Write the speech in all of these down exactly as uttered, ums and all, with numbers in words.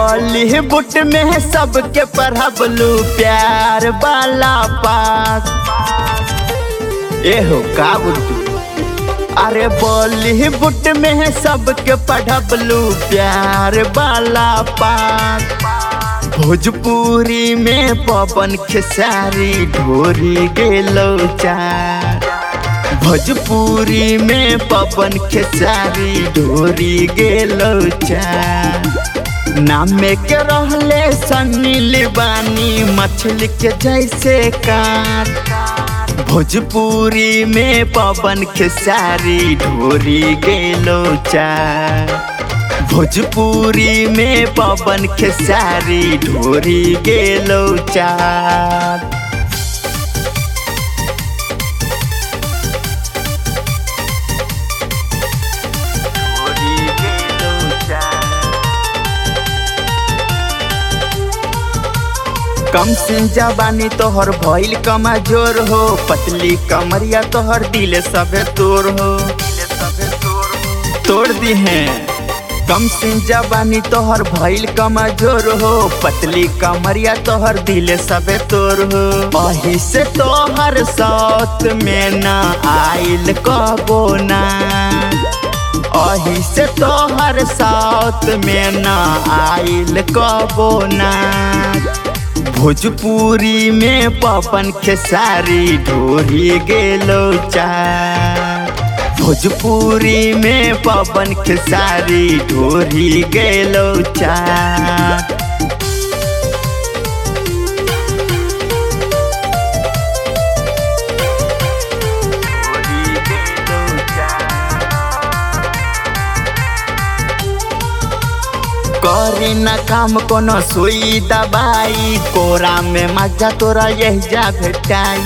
बॉलीवुड में सबके पढ़बलू प्यार वाला पास। एहो का बुद्धू, अरे बॉलीवुड में सबके पढ़बलू प्यार वाला पास। भोजपुरी में पवन खेसारी ढोरी गेलो चार। भोजपुरी में पवन खेसारी ढोरी गेलो चार। नामे के रहले सन्नी लिबानी मछली के जैसे काट। भोजपुरी में पवन खेसारी ढोरी गेलो चार। भोजपुरी में पवन खेसारी ढोरी गेलो चार। कम सिन जवानी तोहर भइल कमजोर हो। पतली कमरिया तोहर दिल सबे तोड़ हो। तोड़ दी है कम सिन जवानी तोहर भइल कमजोर हो। पतली कमरिया तोहर दिल सबे तोड़ हो। अही से तोहर साथ में ना आइल कबो ना। अही से तोहर साथ में ना आइल कबो ना। भोजपुरी में पवन खेसारी ढोरी गेलो चार। भोजपुरी में पवन खेसारी ढोरी गेलो चार। करी न काम कोनो सुई दबाई। कोरा में मजा तोरा यही जा भेटाई।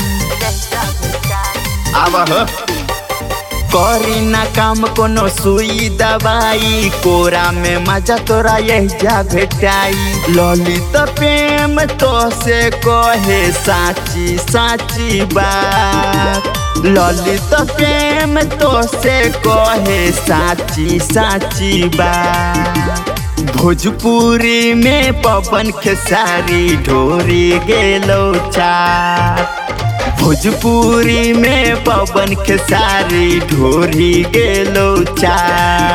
अब करी न काम कोनो सुई दबाई। कोरा में मजा तोरा यही जा भेटाई। ललित प्रेम तो से कहे साची साची बात। ललित प्रेम तो से कहे साची साची बात। भोजपुरी में पवन खेसारी ढोरी गेलो चार। भोजपुरी में पवन खेसारी ढोरी गेलो चार।